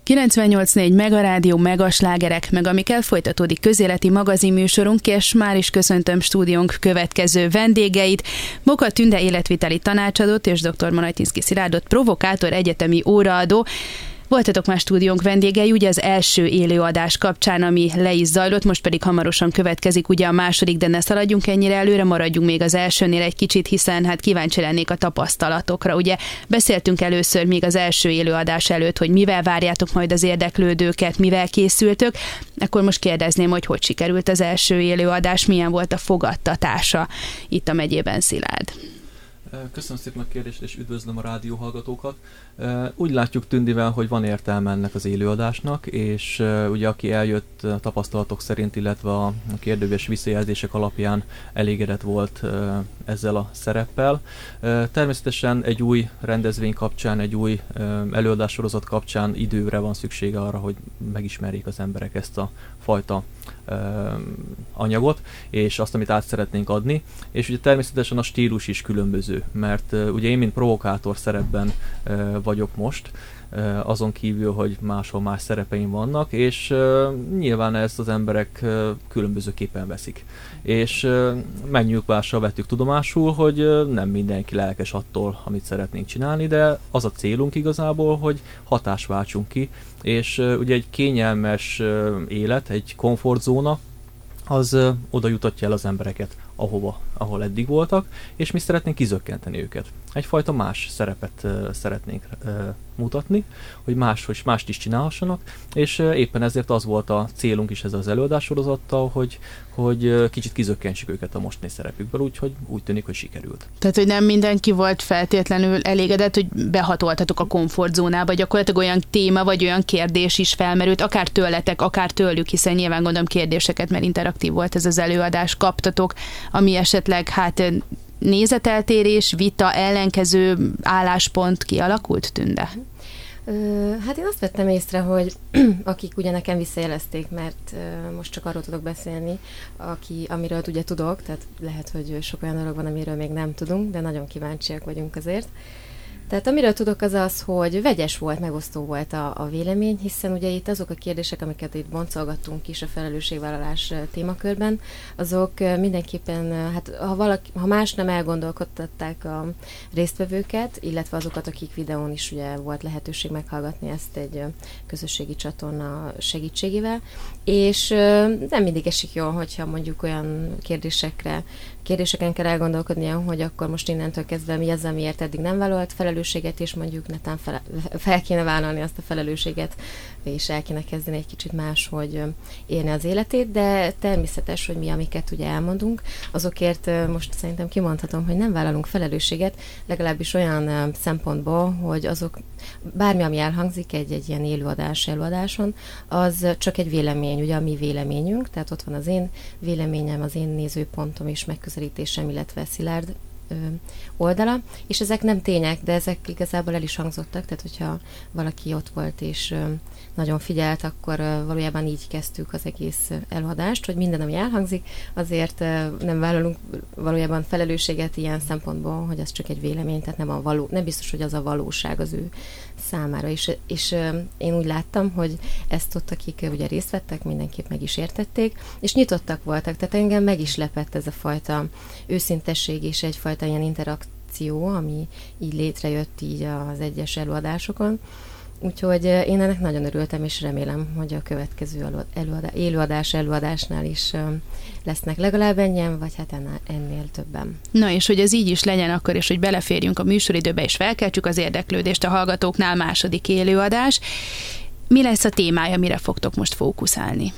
98.4 Megarádió, Megaslágerek, meg amikkel folytatódik közéleti magazinműsorunk, és már is köszöntöm stúdiónk következő vendégeit. Boka Tünde életviteli tanácsadót és dr. Manajtinszky Szilárdot, provokátor, egyetemi óraadó. Voltatok már stúdiónk vendégei, ugye az első élőadás kapcsán, ami le is zajlott, most pedig hamarosan következik ugye a második, de ne szaladjunk ennyire előre, maradjunk még az elsőnél egy kicsit, hiszen hát kíváncsi lennék a tapasztalatokra. Ugye beszéltünk először még az első élőadás előtt, hogy mivel várjátok majd az érdeklődőket, mivel készültök, akkor most kérdezném, hogy sikerült az első élőadás, milyen volt a fogadtatása itt a megyében, Szilárd? Köszönöm szépen a kérdést, és üdvözlöm a rádióhallgatókat. Úgy látjuk Tündivel, hogy van értelme ennek az élőadásnak, és ugye aki eljött tapasztalatok szerint, illetve a kérdőves visszajelzések alapján elégedett volt ezzel a szereppel. Természetesen egy új rendezvény kapcsán, egy új előadássorozat kapcsán időre van szüksége arra, hogy megismerjék az emberek ezt a fajta anyagot, és azt, amit át szeretnénk adni. És ugye természetesen a stílus is különböző, mert ugye én, mint provokátor szerepben vagyok most, azon kívül, hogy máshol más szerepeim vannak, és nyilván ezt az emberek különbözőképpen veszik. És megnyugvással vettük tudomásul, hogy nem mindenki lelkes attól, amit szeretnénk csinálni, de az a célunk igazából, hogy hatást váltsunk ki, és ugye egy kényelmes élet, egy komfortzóna, az oda jutatja el az embereket ahol eddig voltak, és mi szeretnénk kizökkenteni őket. Egyfajta más szerepet szeretnénk mutatni, hogy mást is csinálhassanak, és éppen ezért az volt a célunk is ezzel az előadássorozattal, hogy kicsit kizökkentsük őket a mostani szerepükből, úgyhogy úgy tűnik, hogy sikerült. Tehát, hogy nem mindenki volt feltétlenül elégedett, hogy behatoltatok a komfortzónába, gyakorlatilag olyan téma, vagy olyan kérdés is felmerült, akár tőletek, akár tőlük, hiszen nyilván gondolom kérdéseket, mert interaktív volt ez az előadás, kaptatok, ami esetleg nézeteltérés, vita, ellenkező álláspont kialakult, Tünde? Hát én azt vettem észre, hogy akik ugye nekem visszajelezték, mert most csak arról tudok beszélni, amiről ugye tudok, tehát lehet, hogy sok olyan dolog van, amiről még nem tudunk, de nagyon kíváncsiak vagyunk azért. Tehát amiről tudok az az, hogy vegyes volt, megosztó volt a vélemény, hiszen ugye itt azok a kérdések, amiket itt boncolgattunk is a felelősségvállalás témakörben, azok mindenképpen, hát ha más nem elgondolkodtatták a résztvevőket, illetve azokat, akik videón is ugye volt lehetőség meghallgatni ezt egy közösségi csatorna segítségével, és nem mindig esik jól, hogyha mondjuk olyan kérdéseken kell elgondolkodnia, hogy akkor most innentől kezdve mi az, amiért eddig nem vállalt felelősséget, és mondjuk netán fel kéne vállalni azt a felelősséget, és el kéne kezdeni egy kicsit máshogy élni az életét, de természetes, hogy mi, amiket ugye elmondunk, azokért most szerintem kimondhatom, hogy nem vállalunk felelősséget, legalábbis olyan szempontból, hogy azok, bármi, ami elhangzik egy ilyen előadáson, az csak egy vélemény, ugye a mi véleményünk, tehát ott van az én véleményem, az én nézőpontom és megközelítésem, illetve Szilárd oldala, és ezek nem tények, de ezek igazából el is hangzottak, tehát hogyha valaki ott volt és nagyon figyelt, akkor valójában így kezdtük az egész előadást, hogy minden, ami elhangzik, azért nem vállalunk valójában felelősséget ilyen szempontból, hogy az csak egy vélemény, tehát nem biztos, hogy az a valóság az ő számára. És én úgy láttam, hogy ezt ott, akik ugye részt vettek, mindenképp meg is értették, és nyitottak voltak, tehát engem meg is lepett ez a fajta őszintesség és egyfajta ilyen interakció, ami így létrejött így az egyes előadásokon. Úgyhogy én ennek nagyon örültem, és remélem, hogy a következő előadásnál is lesznek legalább ennyien, vagy hát ennél többen. Na, és hogy ez így is legyen akkor, és hogy beleférjünk a műsoridőbe, és felkeltsük az érdeklődést a hallgatóknál, második élőadás. Mi lesz a témája, mire fogtok most fókuszálni?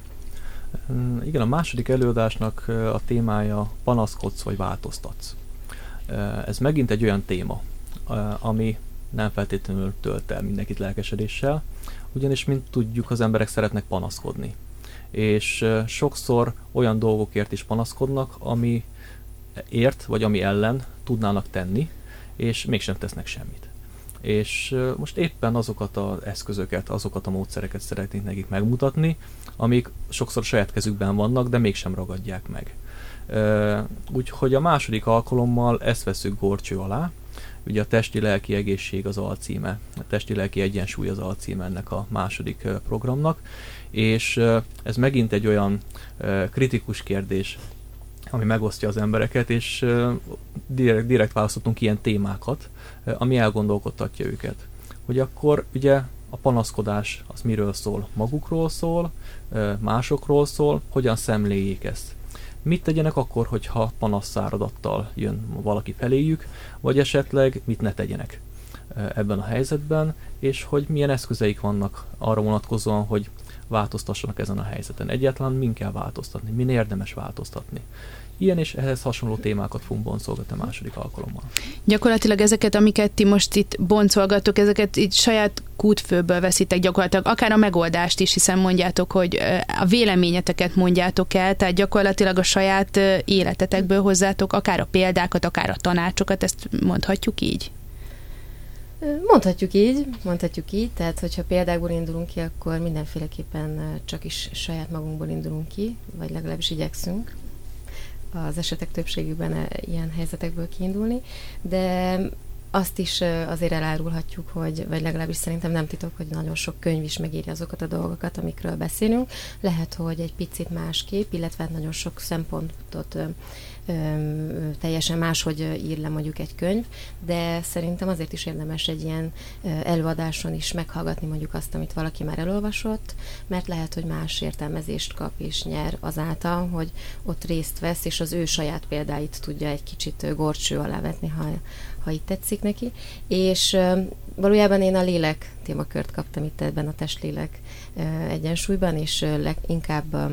Igen, a második előadásnak a témája panaszkodsz vagy változtatsz. Ez megint egy olyan téma, ami nem feltétlenül tölt el mindenkit lelkesedéssel, ugyanis, mint tudjuk, az emberek szeretnek panaszkodni. És sokszor olyan dolgokért is panaszkodnak, amiért, vagy ami ellen tudnának tenni, és mégsem tesznek semmit. És most éppen azokat az eszközöket, azokat a módszereket szeretnénk nekik megmutatni, amik sokszor saját kezükben vannak, de mégsem ragadják meg. Úgyhogy a második alkalommal ezt vesszük górcső alá, Ugye a testi-lelki egészség az alcíme, a testi-lelki egyensúly az alcíme ennek a második programnak, és ez megint egy olyan kritikus kérdés, ami megosztja az embereket, és direkt választottunk ilyen témákat, ami elgondolkodtatja őket. Hogy akkor ugye a panaszkodás az miről szól? Magukról szól, másokról szól, hogyan szemléljék ezt? Mit tegyenek akkor, hogyha panasszáradattal jön valaki feléjük, vagy esetleg mit ne tegyenek ebben a helyzetben, és hogy milyen eszközeik vannak arra vonatkozóan, hogy változtassanak ezen a helyzeten. Egyáltalán min kell változtatni, min érdemes változtatni. Ilyen és ehhez hasonló témákat fogunk boncolgatni a második alkalommal. Gyakorlatilag ezeket, amiket ti most itt boncolgattok, ezeket itt saját kútfőből veszitek gyakorlatilag, akár a megoldást is, hiszen mondjátok, hogy a véleményeteket mondjátok el, tehát gyakorlatilag a saját életetekből hozzátok akár a példákat, akár a tanácsokat, ezt mondhatjuk így? Mondhatjuk így, tehát hogyha példákból indulunk ki, akkor mindenféleképpen csak is saját magunkból indulunk ki, vagy legalábbis igyekszünk az esetek többségükben ilyen helyzetekből kiindulni, de azt is azért elárulhatjuk, hogy, vagy legalábbis szerintem nem titok, hogy nagyon sok könyv is megírja azokat a dolgokat, amikről beszélünk. Lehet, hogy egy picit másképp, illetve nagyon sok szempontot teljesen máshogy ír le mondjuk egy könyv, de szerintem azért is érdemes egy ilyen előadáson is meghallgatni mondjuk azt, amit valaki már elolvasott, mert lehet, hogy más értelmezést kap és nyer azáltal, hogy ott részt vesz, és az ő saját példáit tudja egy kicsit górcső alá vetni, ha itt tetszik neki. És valójában én a lélek témakört kaptam itt ebben a test-lélek egyensúlyban, és inkább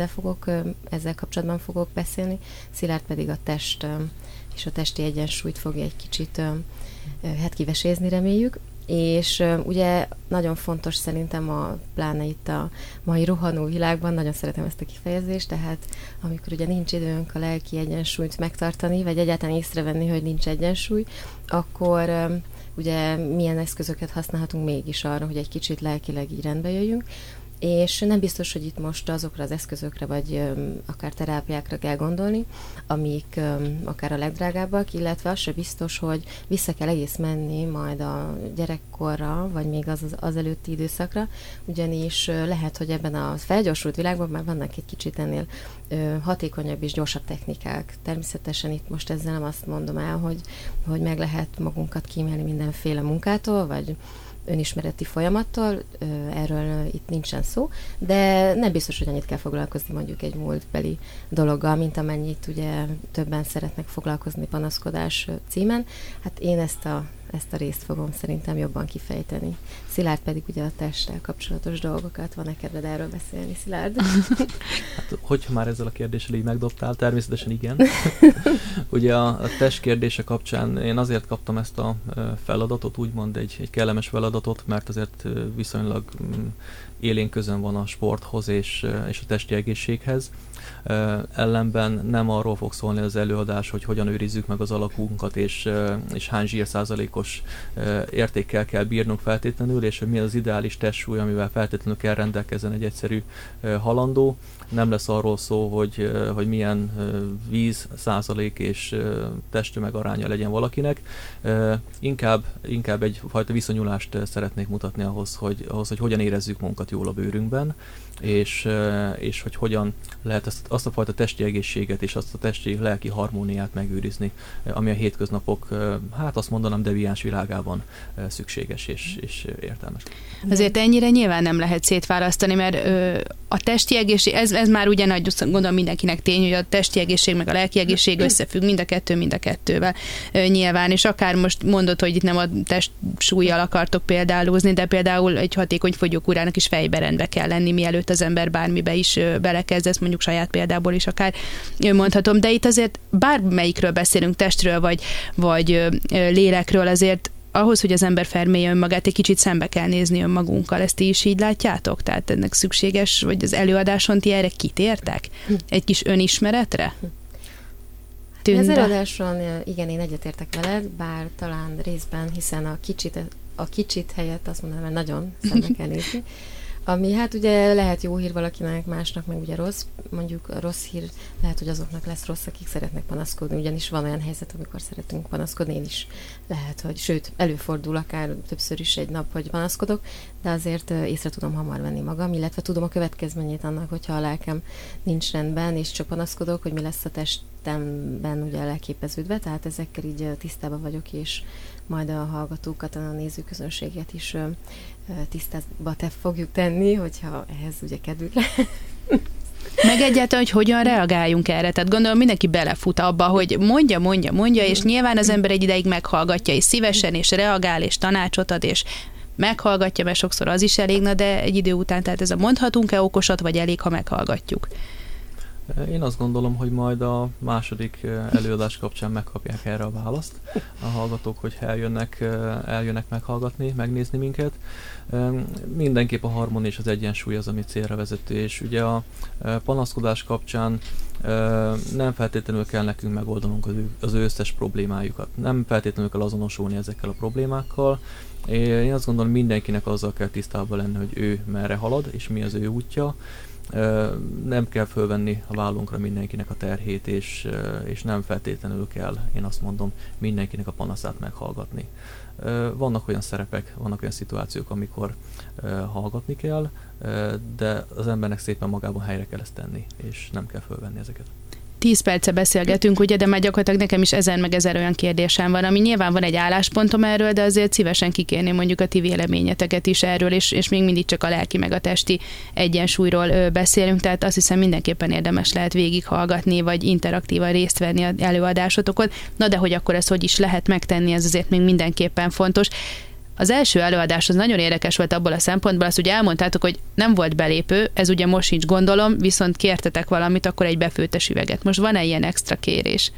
ezzel kapcsolatban fogok beszélni. Szilárd pedig a test és a testi egyensúlyt fogja egy kicsit kivesézni, reméljük. És ugye nagyon fontos szerintem pláne itt a mai rohanó világban, nagyon szeretem ezt a kifejezést, tehát amikor ugye nincs időnk a lelki egyensúlyt megtartani, vagy egyáltalán észrevenni, hogy nincs egyensúly, akkor ugye milyen eszközöket használhatunk mégis arra, hogy egy kicsit lelkileg így rendbe jöjjünk, és nem biztos, hogy itt most azokra az eszközökre, vagy akár terápiákra kell gondolni, amik akár a legdrágábbak, illetve az se biztos, hogy vissza kell egész menni majd a gyerekkorra, vagy még az előtti időszakra, ugyanis lehet, hogy ebben a felgyorsult világban már vannak egy kicsit ennél hatékonyabb és gyorsabb technikák. Természetesen itt most ezzel nem azt mondom el, hogy meg lehet magunkat kímélni mindenféle munkától, vagy önismereti folyamattól, erről itt nincsen szó, de nem biztos, hogy annyit kell foglalkozni mondjuk egy múltbeli dologgal, mint amennyit ugye többen szeretnek foglalkozni panaszkodás címen. Hát én ezt a részt fogom szerintem jobban kifejteni. Szilárd pedig ugye a testtel kapcsolatos dolgokat. Van-e kedved erről beszélni, Szilárd? Hát, hogyha már ezzel a kérdéssel így megdobtál, természetesen igen. Ugye a test kérdése kapcsán én azért kaptam ezt a feladatot, úgymond egy kellemes feladatot, mert azért viszonylag élén közön van a sporthoz és a testi egészséghez. Ellenben nem arról fog szólni az előadás, hogy hogyan őrizzük meg az alakunkat, és hány zsírszázalékos értékkel kell bírnunk feltétlenül, és hogy mi az ideális testsúly, amivel feltétlenül kell rendelkezzen egy egyszerű halandó. Nem lesz arról szó, hogy milyen víz százalék és testtömeg aránya legyen valakinek. Inkább egyfajta viszonyulást szeretnék mutatni ahhoz, hogy hogyan érezzük magunkat jól a bőrünkben, és hogy hogyan lehet azt a fajta testi egészséget és azt a testi lelki harmóniát megőrizni, ami a hétköznapok, hát azt mondanám, deviáns világában szükséges és értelmes. Azért ennyire nyilván nem lehet szétválasztani, mert a testi egészség, ez már ugye nagy, gondolom mindenkinek tény, hogy a testi egészség meg a lelki egészség összefügg, mind a kettővel nyilván, és akár most mondod, hogy itt nem a testsúllyal akartok példálózni, de például egy hatékony fogyókúrának is fejbe rendbe kell lenni, mielőtt az ember bármibe is belekezd, ezt mondjuk saját példából is akár mondhatom, de itt azért bármelyikről beszélünk, testről vagy lélekről, azért ahhoz, hogy az ember felmérje önmagát, egy kicsit szembe kell nézni önmagunkkal. Ezt ti is így látjátok? Tehát ennek szükséges, vagy az előadáson ti erre kitértek? Egy kis önismeretre? Tünde? Az előadáson igen, én egyetértek veled, bár talán részben, hiszen a kicsit helyett azt mondanám, hogy nagyon szembe kell nézni. Ami hát ugye lehet jó hír valakinek, másnak meg ugye rossz. Mondjuk a rossz hír lehet, hogy azoknak lesz rossz, akik szeretnek panaszkodni, ugyanis van olyan helyzet, amikor szeretünk panaszkodni, én is lehet, hogy sőt, előfordul akár többször is egy nap, hogy panaszkodok, de azért észre tudom hamar venni magam, illetve tudom a következményét annak, hogyha a lelkem nincs rendben, és csak panaszkodok, hogy mi lesz a testemben ugye leképeződve, tehát ezekkel így tisztában vagyok, és majd a hallgatókat, a nézőközönséget is tisztába fogjuk tenni, hogyha ehhez ugye kedvük lehet. Meg egyáltalán, hogy hogyan reagáljunk erre. Tehát gondolom mindenki belefut abba, hogy mondja, és nyilván az ember egy ideig meghallgatja, és szívesen, és reagál, és tanácsot ad, és meghallgatja, mert sokszor az is elég, de egy idő után, tehát ez a mondhatunk-e okosat, vagy elég, ha meghallgatjuk? Én azt gondolom, hogy majd a második előadás kapcsán megkapják erre a választ a hallgatók, hogy eljönnek meghallgatni, megnézni minket. Mindenképp a harmónia és az egyensúly az, ami célra vezető, és ugye a panaszkodás kapcsán nem feltétlenül kell nekünk megoldanunk az ő összes problémájukat. Nem feltétlenül kell azonosulni ezekkel a problémákkal. Én azt gondolom, mindenkinek azzal kell tisztában lenni, hogy ő merre halad, és mi az ő útja. Nem kell fölvenni a vállunkra mindenkinek a terhét, és nem feltétlenül kell, én azt mondom, mindenkinek a panaszát meghallgatni. Vannak olyan szerepek, vannak olyan szituációk, amikor hallgatni kell, de az embernek szépen magában helyre kell ezt tenni, és nem kell fölvenni ezeket. 10 perce beszélgetünk, ugye, de már gyakorlatilag nekem is 1000 olyan kérdésem van, ami nyilván van egy álláspontom erről, de azért szívesen kikérném mondjuk a ti véleményeteket is erről, és még mindig csak a lelki meg a testi egyensúlyról beszélünk, tehát azt hiszem mindenképpen érdemes lehet végighallgatni, vagy interaktívan részt venni az előadásotokon. Na de hogy akkor ezt hogy is lehet megtenni, ez azért még mindenképpen fontos. Az első előadás az nagyon érdekes volt abból a szempontból, azt ugye elmondtátok, hogy nem volt belépő, ez ugye most sincs gondolom, viszont kértetek valamit, akkor egy befőttes üveget. Most van-e ilyen extra kérés?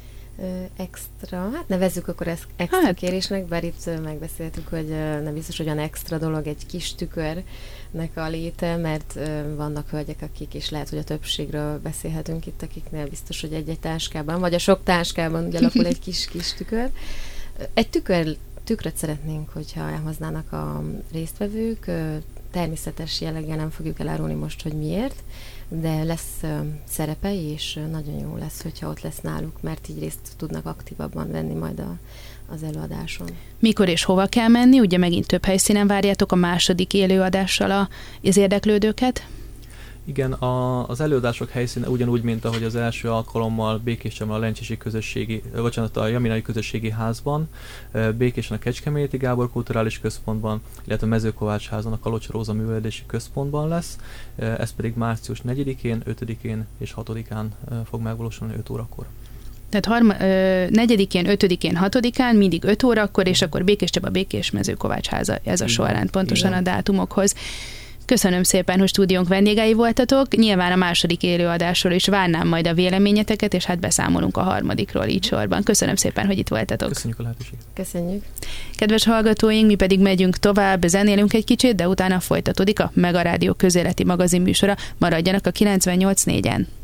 Extra, hát nevezzük akkor ezt extra kérésnek, bár itt megbeszéltük, hogy nem biztos, hogy olyan extra dolog egy kis tükörnek a léte, mert vannak hölgyek, akik, és lehet, hogy a többségről beszélhetünk itt, akiknél biztos, hogy egy-egy táskában, vagy a sok táskában ugye alakul egy kis tükör. Egy tükröt szeretnénk, hogyha elhoznának a résztvevők. Természetes jelleggel nem fogjuk elárulni most, hogy miért, de lesz szerepe, és nagyon jó lesz, hogyha ott lesz náluk, mert így részt tudnak aktívabban venni majd az előadáson. Mikor és hova kell menni? Ugye megint több helyszínen várjátok a második élőadással az érdeklődőket? Igen, az előadások helyszíne ugyanúgy, mint ahogy az első alkalommal Békésen a Lencsesi közösségi, a Jaminai közösségi házban, Békésen a Kecskeméti Gábor Kulturális Központban, illetve a Mezőkovácsházon a Kalocsa Róza Művelődési Központban lesz. Ez pedig március 4-én, 5-én és 6-án fog megvalósulni 5 órakor. Tehát 4-én, 5-én, 6-án, mindig 5 órakor, és akkor Békés Csaba, Békés Mezőkovácsháza, ez a sorrend pontosan a dátumokhoz. Köszönöm szépen, hogy stúdiónk vendégei voltatok. Nyilván a második élőadásról is várnám majd a véleményeteket, és hát beszámolunk a harmadikról így sorban. Köszönöm szépen, hogy itt voltatok. Köszönjük a lehetőséget. Köszönjük. Kedves hallgatóink, mi pedig megyünk tovább, zenélünk egy kicsit, de utána folytatódik a Mega Rádió közéleti magazinműsora. Maradjanak a 98.4-en.